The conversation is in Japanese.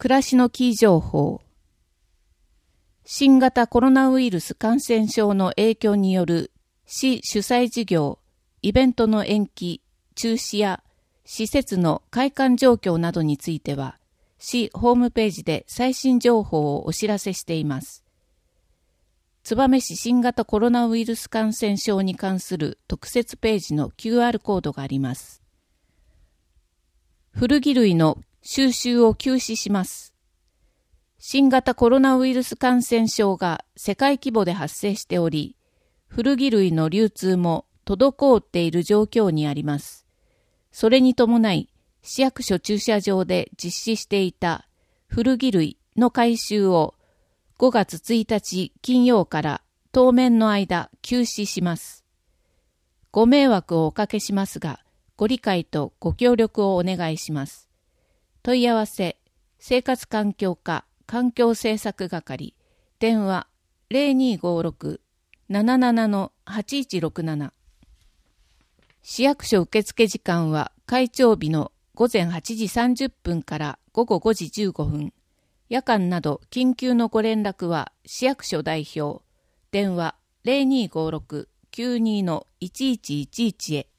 暮らしのキー情報。新型コロナウイルス感染症の影響による市主催事業、イベントの延期、中止や施設の開館状況などについては、市ホームページで最新情報をお知らせしています。燕市新型コロナウイルス感染症に関する特設ページの QR コードがあります。古着類の収集を休止します。新型コロナウイルス感染症が世界規模で発生しており、古着類の流通も滞っている状況にあります。それに伴い、市役所駐車場で実施していた古着類の回収を5月1日金曜から当面の間休止します。ご迷惑をおかけしますが、ご理解とご協力をお願いします。問い合わせ、生活環境課環境政策係、電話 0256-77-8167。市役所受付時間は開庁日の午前8時30分から午後5時15分。夜間など緊急のご連絡は市役所代表、電話 0256-92-1111 へ。